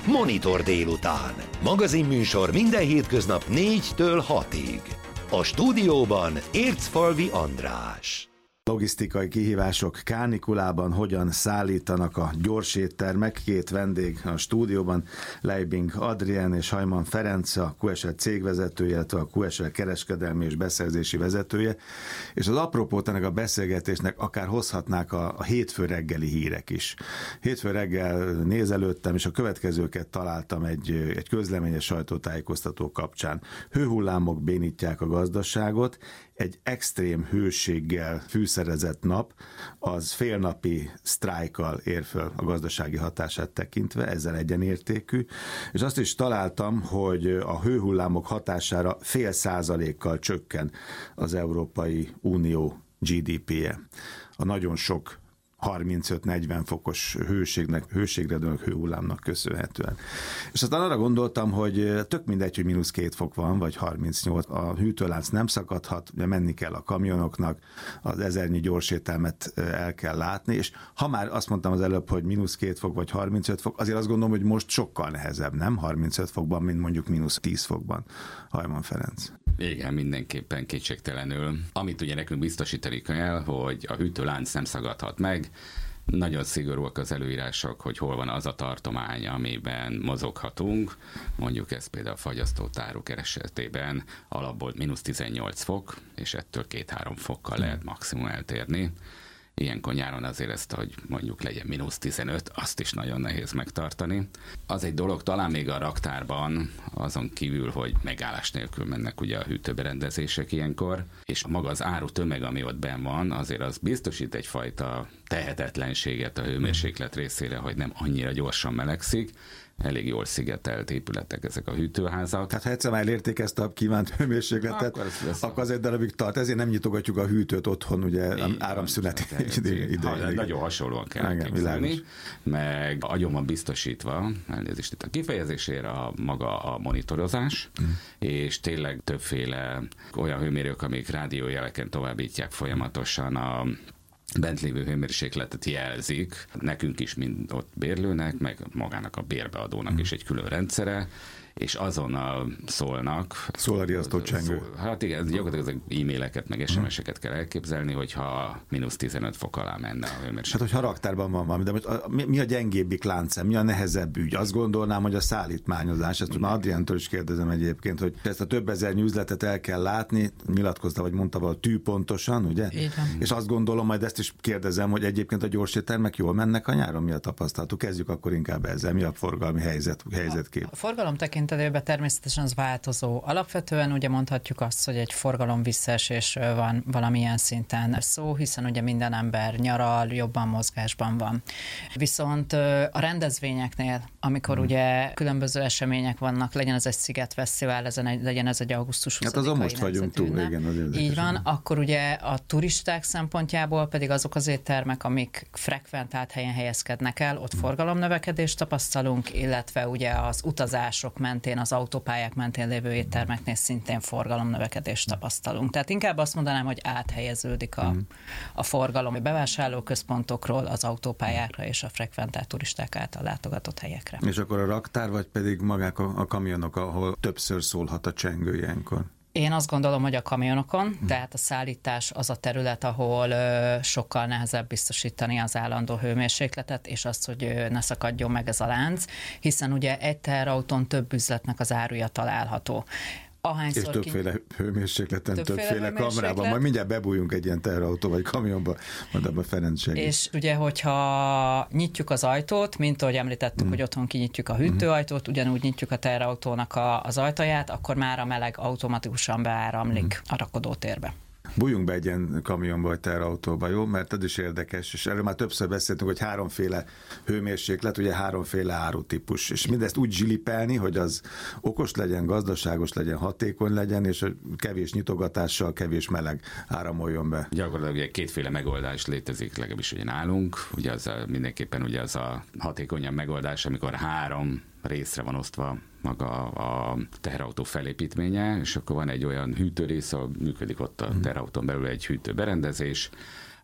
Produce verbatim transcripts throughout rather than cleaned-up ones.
Monitor délután. Magazinműsor minden hétköznap négytől hatig. A stúdióban Ércfalvi András. Logisztikai kihívások kánikulában hogyan szállítanak a gyorséttermek? Két vendég a stúdióban, Leibing Adrien és Hajman Ferenc, a kú es el cégvezetője, illetve a kú es el kereskedelmi és beszerzési vezetője, és az apropót ennek a beszélgetésnek akár hozhatnák a, a hétfő reggeli hírek is. Hétfő reggel nézelődtem, és a következőket találtam egy, egy közleményes sajtótájékoztató kapcsán. Hőhullámok bénítják a gazdaságot, egy extrém hőséggel fűszerezett nap, az félnapi sztrájkkal ér föl a gazdasági hatását tekintve, ezzel egyenértékű, és azt is találtam, hogy a hőhullámok hatására fél százalékkal csökken az Európai Unió gé dé pé-je. A nagyon sok harmincöt-negyven fokos hőségnek, hőségre dőlő hőhullámnak köszönhetően. És aztán arra gondoltam, hogy tök mindegy, hogy mínusz két fok van, vagy harmincnyolc, a hűtőlánc nem szakadhat, ugye menni kell a kamionoknak, az ezernyi gyorsételmet el kell látni, és ha már azt mondtam az előbb, hogy mínusz két fok, vagy harmincöt fok, azért azt gondolom, hogy most sokkal nehezebb, nem? harmincöt fokban, mint mondjuk mínusz tíz fokban. Hajman Ferenc. Igen, mindenképpen kétségtelenül. Amit ugye nekünk biztosítani kell, hogy a hűtőlánc nem szagadhat meg, nagyon szigorúak az előírások, hogy hol van az a tartomány, amiben mozoghatunk. Mondjuk ez például a fagyasztótáruk esetében alapból mínusz tizennyolc fok, és ettől két-három fokkal lehet maximum eltérni. Ilyenkor nyáron azért ezt, hogy mondjuk legyen mínusz tizenöt, azt is nagyon nehéz megtartani. Az egy dolog, talán még a raktárban, azon kívül, hogy megállás nélkül mennek ugye a hűtőberendezések ilyenkor, és maga az áru tömeg, ami ott benn van, azért az biztosít egyfajta tehetetlenséget a hőmérséklet részére, hogy nem annyira gyorsan melegszik. Elég jól szigetelt épületek ezek a hűtőházak. Tehát ha egyszer már elérték ezt a kívánt hőmérsékletet, akkor, akkor az egy darabig tart. Ezért nem nyitogatjuk a hűtőt otthon, ugye áramszünet idején. Nagyon hasonlóan kell képzelni, meg agyon van biztosítva, elnézést itt a kifejezésére, a maga a monitorozás, hmm. és tényleg többféle olyan hőmérők, amik rádiójeleken továbbítják folyamatosan a bent lévő hőmérsékletet jelzik, nekünk is, mind ott bérlőnek, meg magának a bérbeadónak mm. is egy külön rendszere, és azonnal szólnak. Szól a riasztócsengő. Hát igen, gyakorlatilag ezek e-maileket, meg es em es-eket kell elképzelni, hogyha mínusz tizenöt fok alá menne a hőmérséklet. Hát, hogyha raktárban van valami, de most a, mi a gyengébbik láncem, mi a nehezebb ügy? Azt gondolnám, hogy a szállítmányozás, ezt már Adriántól is kérdezem egyébként, hogy ezt a több ezer üzletet el kell látni, nyilatkozta, vagy mondta valahogy tűpontosan, ugye? Igen. És azt gondolom, majd ezt is kérdezem, hogy egyébként a gyorséttermek jól mennek a nyáron, mi a tapasztalatuk? Kezdjük akkor inkább ezzel, mi a forgalmi helyzet, helyzetkép? A, a forgalom tekintetében természetesen az változó. Alapvetően ugye mondhatjuk azt, hogy egy forgalom visszaesés van valamilyen szinten szó, hiszen ugye minden ember nyaral, jobban mozgásban van. Viszont a rendezvényeknél, amikor hmm. ugye különböző események vannak, legyen ez egy szigetfesztivál, legyen ez egy augusztus huszadikai hát azon most vagyunk túl, igen. Az így van, akkor ugye a turisták szempontjából pedig azok az éttermek, amik frekventált helyen helyezkednek el, ott hmm. forgalomnövekedést tapasztalunk, illetve ugye az utazások mentén, az autópályák mentén lévő éttermeknél szintén forgalomnövekedést tapasztalunk. Tehát inkább azt mondanám, hogy áthelyeződik a, a forgalom a bevásárlóközpontokról az autópályákra és a frekventált turisták által látogatott helyekre. És akkor a raktár, vagy pedig magák a, a kamionok, ahol többször szólhat a csengő ilyenkor? Én azt gondolom, hogy a kamionokon, hmm. tehát a szállítás az a terület, ahol ö, sokkal nehezebb biztosítani az állandó hőmérsékletet, és azt, hogy ö, ne szakadjon meg ez a lánc, hiszen ugye egy teherautón több üzletnek az áruja található. Ahányszor és többféle ki... hőmérsékleten, többféle, többféle kamrában. Majd mindjárt bebújjunk egy ilyen teherautó vagy kamionba, majd abban Ferenc segít. És ugye, hogyha nyitjuk az ajtót, mint ahogy említettük, mm. hogy otthon kinyitjuk a hűtőajtót, ugyanúgy nyitjuk a teherautónak a, az ajtaját, akkor már a meleg automatikusan beáramlik mm. a rakodótérbe. Bújjunk be egy ilyen kamionba vagy teherautóba, jó? Mert ez is érdekes, és erről már többször beszéltünk, hogy háromféle hőmérséklet, ugye háromféle árutípus, és mindezt úgy zsilipelni, hogy az okos legyen, gazdaságos legyen, hatékony legyen, és kevés nyitogatással, kevés meleg áramoljon be. Gyakorlatilag kétféle megoldás létezik, legalábbis ugye nálunk, ugye az a, mindenképpen ugye az a hatékonyabb megoldás, amikor három részre van osztva maga a teherautó felépítménye, és akkor van egy olyan hűtőrész, ahol működik ott a teherautón belül egy hűtőberendezés,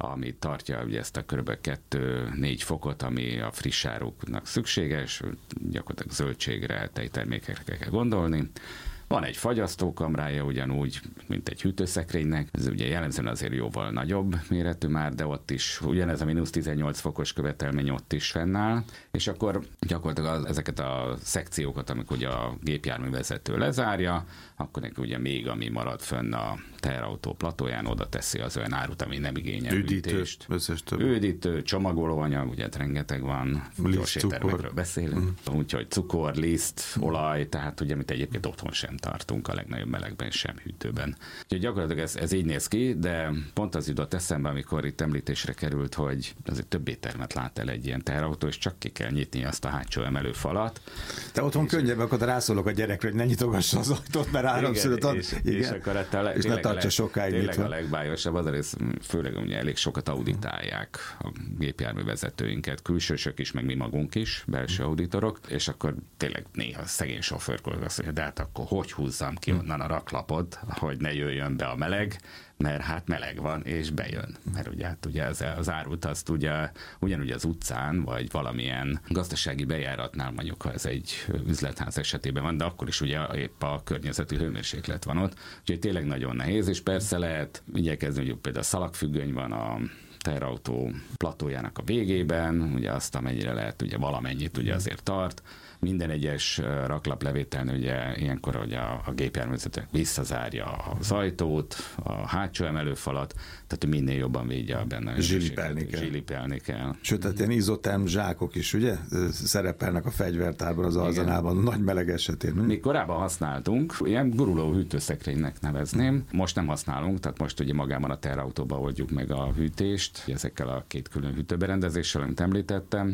ami tartja ugye ezt a kb. kettő-négy fokot, ami a friss áruknak szükséges, gyakorlatilag zöldségre, tejtermékekre kell gondolni. Van egy fagyasztókamrája ugyanúgy, mint egy hűtőszekrénynek. Ez ugye jellemzően azért jóval nagyobb méretű már, de ott is ugyanez a mínusz tizennyolc fokos követelmény ott is fennáll. És akkor gyakorlatilag ezeket a szekciókat, amikor ugye a gépjárművezető lezárja, akkor neki ugye még ami marad fönn a teherautó platóján, oda teszi az olyan árut, ami nem igényel hűtést. Üdítő, csomagolóanyag, ugye rengeteg van, gyors éttermekről beszélünk, mm. úgyhogy cukor, liszt, olaj, tehát ugye, amit egyébként otthon sem tartunk a legnagyobb melegben, sem hűtőben. Úgyhogy gyakorlatilag ez, ez így néz ki, de pont az jutott eszembe, amikor itt említésre került, hogy azért több éttermet lát el egy ilyen teherautó, és csak ki kell nyitni azt a hátsó emelőfalat. Te otthon könnyebb, akkor rászólok a gyerekre, hogy ne nyitogassa az ajtót, mert áramszülött ad. És, és akkor hát a, és ne tartsa sokáig tényleg nyitva. A legbájosabb az a rész, főleg ugye elég sokat auditálják a gépjárművezetőinket, külsősök is, meg mi magunk is, belső auditorok, és akkor tényleg néha szegény sofőrkor azt mondja, de hát akkor hogy húzzam ki onnan a raklapot, hogy ne jöjjön be a meleg, mert hát meleg van, és bejön. Mert ugye, hát ugye az, az árut azt ugye ugyanúgy az utcán, vagy valamilyen gazdasági bejáratnál, mondjuk ha ez egy üzletház esetében van, de akkor is ugye épp a környezeti hőmérséklet van ott. Úgyhogy tényleg nagyon nehéz, és persze lehet igyekezni, hogy például szalagfüggöny van a teherautó platójának a végében, ugye azt amennyire lehet, ugye valamennyit ugye azért tart. Minden egyes raklaplevételnél ugye ilyenkor, hogy a, a gépjárművezető visszazárja az ajtót, a hátsó emelőfalat, tehát minél jobban védje a benne. Zsilipelni kell. Zsilipelni kell. Sőt, tehát ilyen izoterm zsákok is, ugye? Szerepelnek a fegyvertárban, az arzenálban, nagy meleg esetén. Mi korábban használtunk, ilyen guruló hűtőszekrénynek nevezném. Most nem használunk, tehát most ugye magában a teherautóba oldjuk meg a hűtést, ezekkel a két külön hűtőberendezéssel, amit említettem,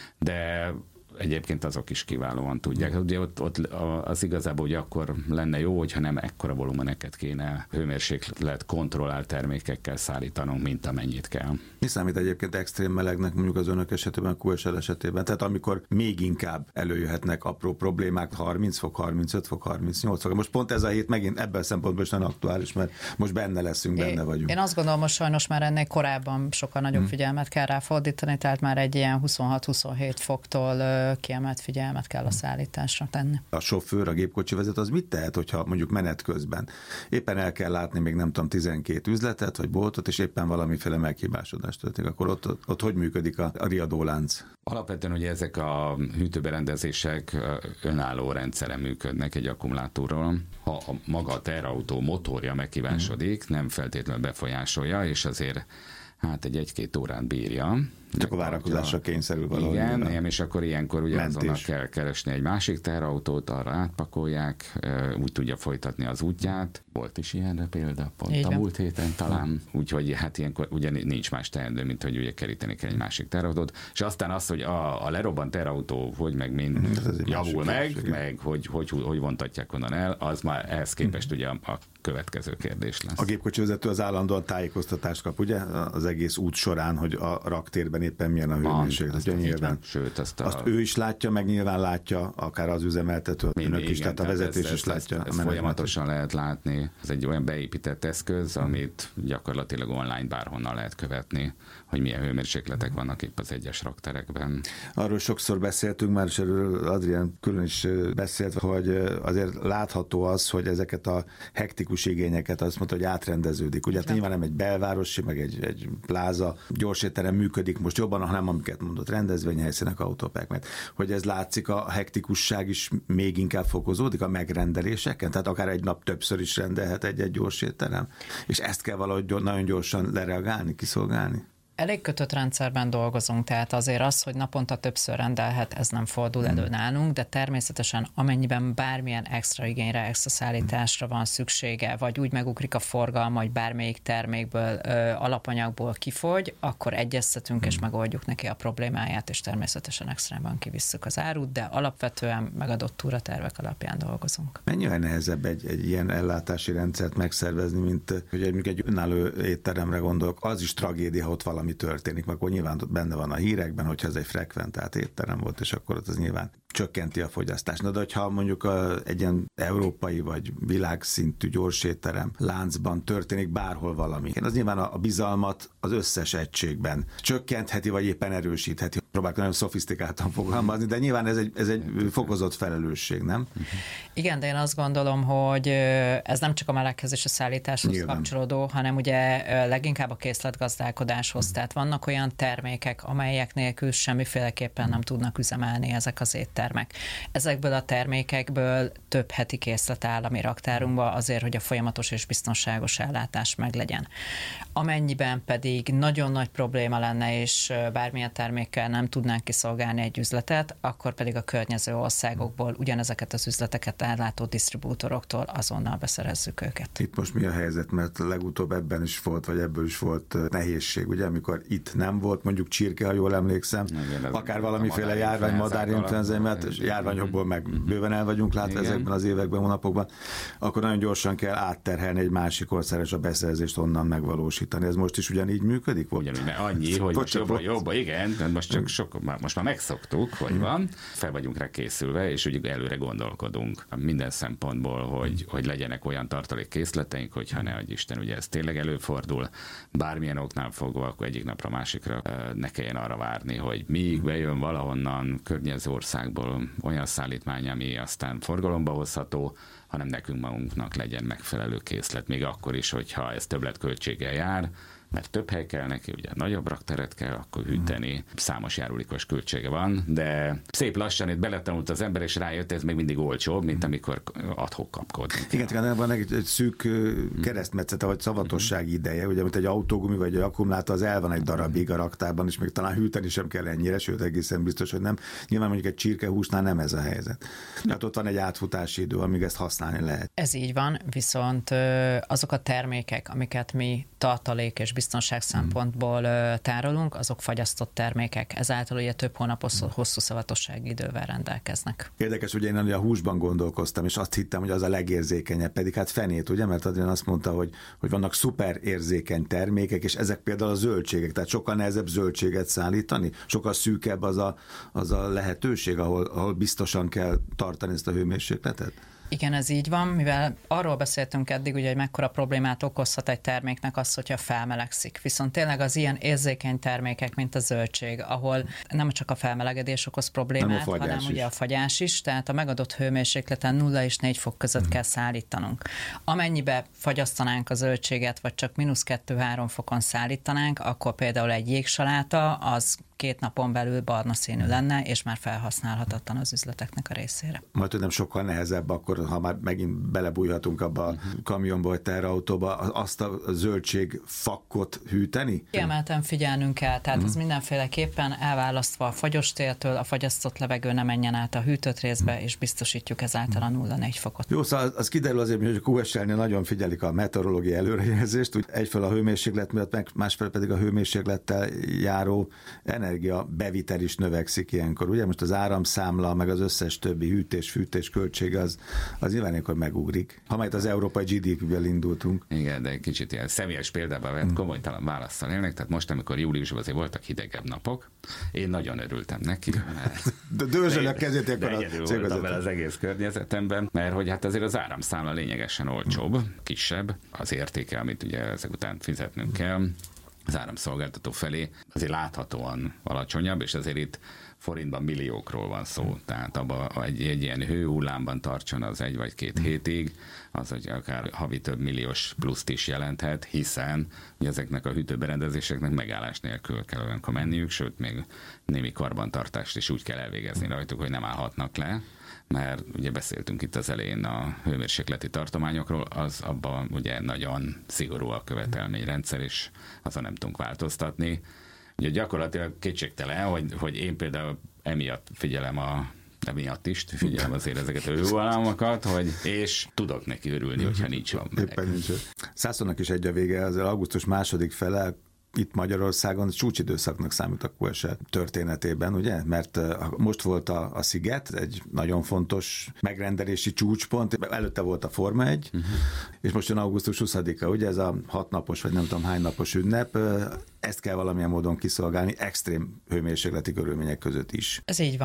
de egyébként azok is kiválóan tudják. Ugye ott, ott az igazából ugye akkor lenne jó, hogyha nem ekkora volumeneket kéne hőmérséklet kontrollált termékekkel szállítanunk, mint amennyit kell. Mi számít egyébként extrém melegnek mondjuk az önök esetében, a kú es el esetében? Tehát amikor még inkább előjöhetnek apró problémák, harminc fok, harmincöt fok, harmincnyolc fok. Most pont ez a hét megint ebben a szempontból is nagyon aktuális, mert most benne leszünk, benne vagyunk. Én azt gondolom, hogy sajnos már ennél korábban sokkal nagyobb hmm. figyelmet kell ráfordítani, tehát már egy ilyen huszonhat-huszonhét foktól kiemelt figyelmet kell a szállításra tenni. A sofőr, a gépkocsi vezető az mit tehet, hogyha mondjuk menet közben éppen el kell látni még nem tudom tizenkét üzletet vagy boltot, és éppen valamiféle meghibásodás történik, akkor ott, ott, ott hogy működik a, a riadólánc? Alapvetően ugye ezek a hűtőberendezések önálló rendszeren működnek egy akkumulátorról. Ha a maga a teherautó motorja meghibásodik, hmm. nem feltétlenül befolyásolja, és azért hát egy egy-két órán bírja. Csak a várakozásra kényszerül valahogy. Igen, nem, és akkor ilyenkor ugye azonnal kell keresni egy másik teherautót, arra átpakolják, úgy tudja folytatni az útját. Volt is ilyenre példa, pont igen. A múlt héten talán. Úgyhogy hát ilyenkor ugye nincs más teendő, mint hogy ugye keríteni kell egy másik teherautót. És aztán az, hogy a, a lerobbant teherautó hogy meg mind javul meg, kérdés, meg hogy, hogy, hogy, hogy vontatják onnan el, az már ehhez képest ugye a, a következő kérdés lesz. A gépkocsi vezető az állandóan tájékoztatást kap, ugye? Az egész út során, hogy a raktérben éppen milyen a hőmérséklet. Nyilván. Sőt, azt, a... azt ő is látja, meg nyilván látja, akár az üzemeltető, önök is, tehát a vezetés ez, is látja. Ezt, ezt folyamatosan lehet látni. Ez egy olyan beépített eszköz, amit gyakorlatilag online bárhonnan lehet követni, hogy milyen hőmérsékletek vannak itt az egyes rakterekben. Arról sokszor beszéltünk már, és erről Adrián külön is beszélt, hogy azért látható az, hogy ezeket a hektikus igényeket azt mondta, hogy átrendeződik. Ugye hát nyilván nem egy belvárosi, meg egy, egy pláza, gyorsétterem működik most jobban, hanem amiket mondott, rendezvényhelyszínek, autópák, mert hogy ez látszik, a hektikusság is még inkább fokozódik a megrendeléseken, tehát akár egy nap többször is rendelhet egy-egy gyorsétterem, és ezt kell valahogy nagyon gyorsan lereagálni, kiszolgálni. Elég kötött rendszerben dolgozunk, tehát azért az, hogy naponta többször rendelhet, ez nem fordul elő nálunk, de természetesen amennyiben bármilyen extra igényre, extra szállításra van szüksége, vagy úgy megugrik a forgalma, hogy bármelyik termékből, ö, alapanyagból kifogy, akkor egyeztetünk hmm. és megoldjuk neki a problémáját, és természetesen extrában kivisszük az árut, de alapvetően megadott túratervek alapján dolgozunk. Mennyivel nehezebb egy, egy ilyen ellátási rendszert megszervezni, mint hogy egy, egy önálló étteremre gondolok, az is tragédia, ha ott valami történik, mert akkor nyilván ott benne van a hírekben, hogyha ez egy frekventált étterem volt, és akkor ott az nyilván csökkenti a fogyasztást. Na, de hogyha mondjuk a, egy ilyen európai vagy világszintű gyorsétterem láncban történik bárhol valami, az nyilván a, a bizalmat az összes egységben csökkentheti, vagy éppen erősítheti. Próbálok nagyon szofisztikáltan fogalmazni, de nyilván ez egy, ez egy fokozott felelősség, nem? Igen, de én azt gondolom, hogy ez nem csak a meleghez és a szállításhoz nyilván kapcsolódó, hanem ugye leginkább a készletgazdálkodáshoz. Tehát vannak olyan termékek, amelyek nélkül semmiféleképpen nem tudnak üzemelni ezek az éttermek. Ezekből a termékekből több heti készlet áll a mi raktárunkba azért, hogy a folyamatos és biztonságos ellátás meglegyen. Amennyiben pedig nagyon nagy probléma lenne, és bármilyen termékkel nem tudnánk kiszolgálni egy üzletet, akkor pedig a környező országokból ugyanezeket az üzleteket ellátó disztribútoroktól azonnal beszerezzük őket. Itt most mi a helyzet? Mert legutóbb ebben is volt, vagy ebből is volt nehézség, ugye, amikor itt nem volt, mondjuk csirke, ha jól emlékszem, igen, akár valamiféle járvány, madárinfluenza, mert járványokból meg bőven el vagyunk látva igen. ezekben az években, hónapokban, akkor nagyon gyorsan kell átterhelni egy másik országra, és a beszerzést onnan megvalósítani. Ez most is ugyanígy működik? Ugyanúgy, mert annyi, hogy most jobban, jobban, igen, de most csak sok, most már megszoktuk, hogy hmm. van, fel vagyunk rá készülve, és ugye előre gondolkodunk minden szempontból, hogy, hogy legyenek olyan tartalékkészleteink, hogyha ne adj Isten, ugye ez tényleg előfordul, bármilyen oknál fogva, akkor egyik napra másikra ne kelljen arra várni, hogy míg bejön valahonnan környező országból olyan szállítmány, ami aztán forgalomba hozható, hanem nekünk magunknak legyen megfelelő készlet, még akkor is, hogyha ez többletköltséggel jár, mert több hely kell neki, ugye nagyobb rakteret kell akkor hűteni, számos járulékos költsége van, de szép lassan itt beletanult az ember, és rájött, ez még mindig olcsóbb, mint amikor ad-hoc kapkodni. Igen, igen, van egy, egy szűk keresztmetszete, vagy szavatossági ideje, ugye, mint egy autógumi, vagy egy akkumulátor, az el van egy darabig a raktárban, és még talán hűteni sem kell ennyire, sőt, egészen biztos, hogy nem. Nyilván mondjuk egy csirkehúsnál nem ez a helyzet. Tehát ott van egy átfutási idő, amíg ezt használni lehet. Ez így van, viszont azok a termékek, amiket mi tartalék és biztonság szempontból tárolunk, azok fagyasztott termékek, ezáltal ugye több hónapos hosszú szavatossági idővel rendelkeznek. Érdekes, ugye én a húsban gondolkoztam, és azt hittem, hogy az a legérzékenyebb, pedig hát fenét, ugye, mert Adrián azt mondta, hogy, hogy vannak szuper érzékeny termékek, és ezek például a zöldségek, tehát sokkal nehezebb zöldséget szállítani, sokkal szűkebb az a, az a lehetőség, ahol, ahol biztosan kell tartani ezt a hőmérsékletet. Igen, ez így van, mivel arról beszéltünk eddig, ugye, hogy mekkora problémát okozhat egy terméknek az, hogyha felmelegszik. Viszont tényleg az ilyen érzékeny termékek, mint a zöldség, ahol nem csak a felmelegedés okoz problémát, hanem is. Ugye a fagyás is, tehát a megadott hőmérsékleten nulla és négy fok között hmm. kell szállítanunk. Amennyibe fagyasztanánk a zöldséget, vagy csak mínusz kettő-három fokon szállítanánk, akkor például egy jégsaláta az két napon belül barna színű lenne, és már felhasználhatatlan az üzleteknek a részére. Majd tudom, sokkal nehezebb akkor, ha már megint belebújhatunk abba a kamionba vagy terautóba, azt a zöldség fakkot hűteni? Kiemelten figyelnünk kell, tehát ez mindenféleképpen elválasztva a fagyos téltől, a fagyasztott levegő ne menjen át a hűtött részbe, és biztosítjuk ezáltal a nulla négy fokot. Jó, szóval az kiderül azért, hogy a kú es el-nél nagyon figyelik a meteorológiai előrejelzést, úgy egyfelől a hőmérséklet miatt, másfelől pedig a hőmérséklettel járó energia bevitel is növekszik ilyenkor. Ugye most az áramszámla, meg az összes többi hűtés-fűtés költség az, az nyilván ilyenkor megugrik. Ha majd az európai gé dé pé-ből indultunk. Igen, de kicsit ilyen személyes példában vett, komolytalan válaszsal élnek. Tehát most, amikor júliusban azért voltak hidegebb napok, én nagyon örültem neki. De dőzsöl a kezét akkor a cégvezető. Vele az egész környezetemben, mert hogy hát azért az áramszámla lényegesen olcsóbb, kisebb az értéke, amit ugye ezek után fizetnünk kell az áramszolgáltató felé, azért láthatóan alacsonyabb, és azért itt forintban milliókról van szó. Tehát abban egy, egy ilyen hőhullámban tartson az egy vagy két hétig, az, hogy akár havi több milliós pluszt is jelenthet, hiszen ugye ezeknek a hűtőberendezéseknek megállás nélkül kell olyankor menniük, sőt, még némi karbantartást is úgy kell elvégezni rajtuk, hogy nem állhatnak le, mert ugye beszéltünk itt az elején a hőmérsékleti tartományokról, az abban ugye nagyon szigorú a követelményrendszer, és azon nem tudunk változtatni. Ugye gyakorlatilag kétségtelen, hogy, hogy én például emiatt figyelem a emiatt is figyelem azért ezeket a hővonamokat, hogy és tudok neki örülni, hogyha nincs van meleg. Éppen nincs. Szászonnak is egy a vége, az augusztus második fele itt Magyarországon csúcsidőszaknak számít a kú es el történetében, ugye? Mert most volt a, a Sziget, egy nagyon fontos megrendelési csúcspont, előtte volt a Forma egy, uh-huh. és most jön augusztus huszadika, ugye ez a hatnapos, vagy nem tudom hány napos ünnep, ezt kell valamilyen módon kiszolgálni, extrém hőmérsékleti körülmények között is. Ez így van.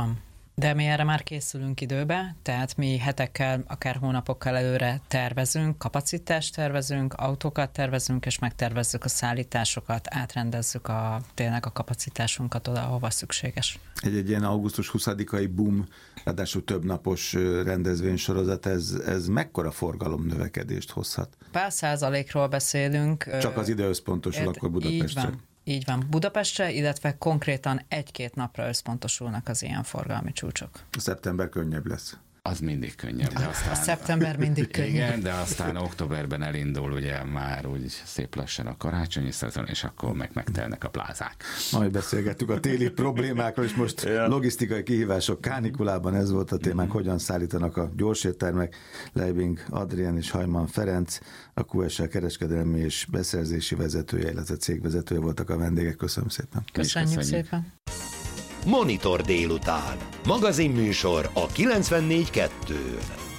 De mi erre már készülünk időbe, tehát mi hetekkel, akár hónapokkal előre tervezünk, kapacitást tervezünk, autókat tervezünk, és megtervezzük a szállításokat, átrendezzük a, tényleg a kapacitásunkat oda, ahova szükséges. Egy-egy ilyen augusztus huszadikai boom, ráadásul több napos rendezvénysorozat, ez, ez mekkora forgalomnövekedést hozhat? Pár százalékról beszélünk. Csak az ide összpontosul ért, akkor Budapestre. Így van. Így van, Budapestre, illetve konkrétan egy-két napra összpontosulnak az ilyen forgalmi csúcsok. A szeptember könnyebb lesz. Az mindig könnyebb. De aztán, a szeptember mindig könnyebb. Igen, de aztán októberben elindul ugye már úgy szép lassan a karácsonyi szezon, és akkor meg megtelnek a plázák. Majd beszélgettük a téli problémákról, és most ja. logisztikai kihívások kánikulában, ez volt a témánk, mm-hmm. hogyan szállítanak a gyorséttermek. Leibing Adrián és Hajman Ferenc, a kú es el kereskedelmi és beszerzési vezetője, illetve cégvezetője voltak a vendégek. Köszönöm szépen. Köszönjük, Köszönjük szépen. Monitor délután. Magazinműsor a kilencvennégy kettőn.